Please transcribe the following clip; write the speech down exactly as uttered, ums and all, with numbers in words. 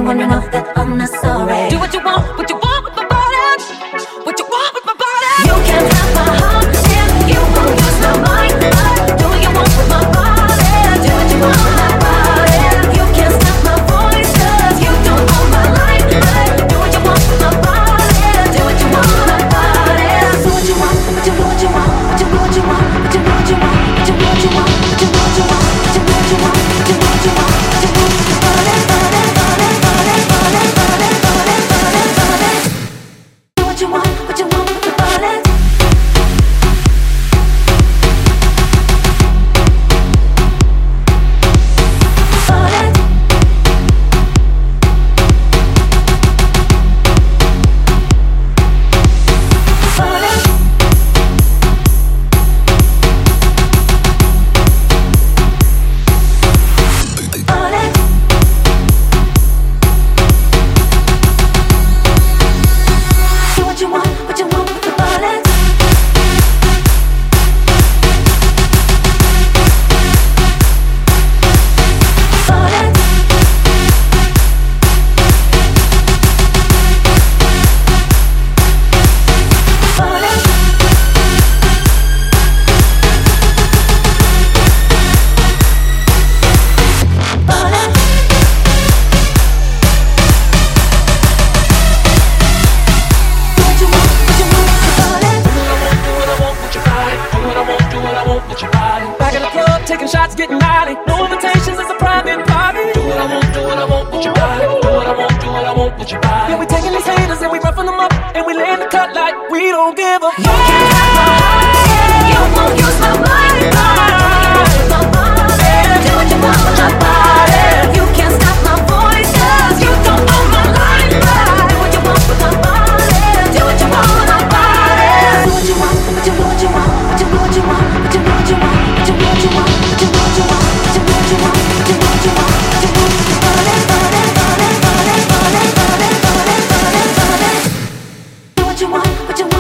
you wanna know that I'm not sorry. Do what you want, what you want with my body. What you want with my body. You can't have my heart if you won't use my mind. Do what you want with my body. Do what you want with my body. You can't stop my voice 'cause you don't own my life. Do what you want with my body. Do what you want with my body. Do what you want, what you what you want, what you what you want, what you what you want, what you what you want, what you what you want, what you what you want, what you what you want, what you what you want. What you want, what you